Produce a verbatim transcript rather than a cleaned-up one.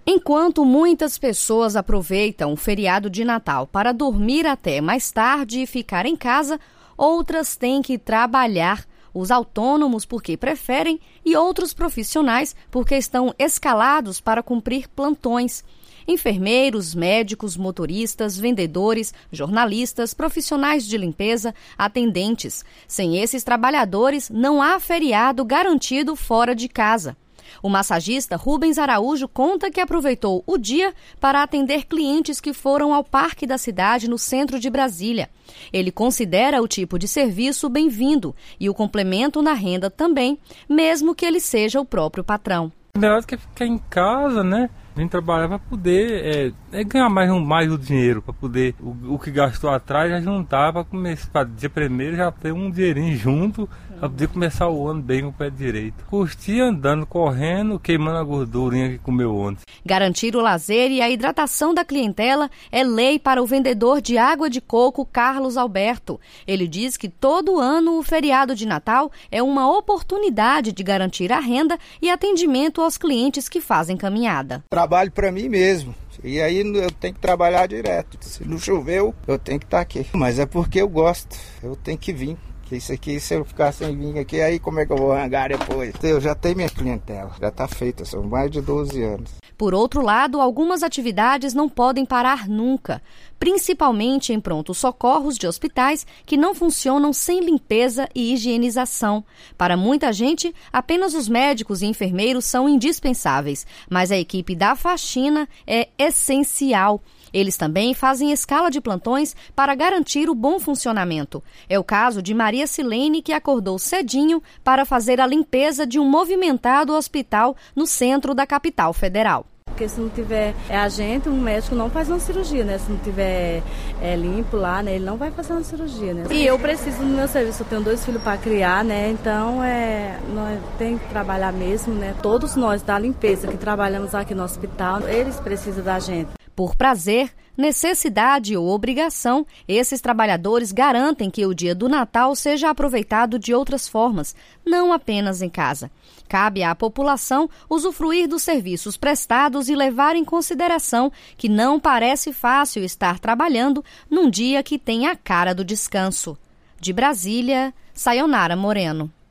Enquanto muitas pessoas aproveitam o feriado de Natal para dormir até mais tarde e ficar em casa, outras têm que trabalhar. Os autônomos porque preferem e outros profissionais porque estão escalados para cumprir plantões. Enfermeiros, médicos, motoristas, vendedores, jornalistas, profissionais de limpeza, atendentes. Sem esses trabalhadores, não há feriado garantido fora de casa. O massagista Rubens Araújo conta que aproveitou o dia para atender clientes que foram ao Parque da Cidade, no centro de Brasília. Ele considera o tipo de serviço bem-vindo e o complemento na renda também, mesmo que ele seja o próprio patrão. O negócio que é ficar em casa, né? Vem trabalhar para poder é, é ganhar mais, mais o dinheiro, para poder o, o que gastou atrás já juntar para começar, para dia primeiro já ter um dinheirinho junto, para poder começar o ano bem com o pé direito. Curtir andando, correndo, queimando a gordurinha que comeu ontem. Garantir o lazer e a hidratação da clientela é lei para o vendedor de água de coco Carlos Alberto. Ele diz que todo ano o feriado de Natal é uma oportunidade de garantir a renda e atendimento aos clientes que fazem caminhada. Trabalho para mim mesmo, e aí eu tenho que trabalhar direto. Se não choveu, eu tenho que estar aqui. Mas é porque eu gosto, eu tenho que vir. Que isso aqui, se eu ficar sem vir aqui, aí como é que eu vou arrancar depois? Eu já tenho minha clientela, já está feita, são mais de doze anos. Por outro lado, algumas atividades não podem parar nunca, principalmente em prontos socorros de hospitais que não funcionam sem limpeza e higienização. Para muita gente, apenas os médicos e enfermeiros são indispensáveis, mas a equipe da faxina é essencial. Eles também fazem escala de plantões para garantir o bom funcionamento. É o caso de Maria Silene, que acordou cedinho para fazer a limpeza de um movimentado hospital no centro da capital federal. Porque se não tiver é, agente, um médico não faz uma cirurgia, né? Se não tiver é, limpo lá, né? Ele não vai fazer uma cirurgia, né? E eu preciso do meu serviço, eu tenho dois filhos para criar, né? Então, é, nós tem que trabalhar mesmo, né? Todos nós da limpeza que trabalhamos aqui no hospital, eles precisam da gente. Por prazer, necessidade ou obrigação, esses trabalhadores garantem que o dia do Natal seja aproveitado de outras formas, não apenas em casa. Cabe à população usufruir dos serviços prestados e levar em consideração que não parece fácil estar trabalhando num dia que tem a cara do descanso. De Brasília, Sayonara Moreno.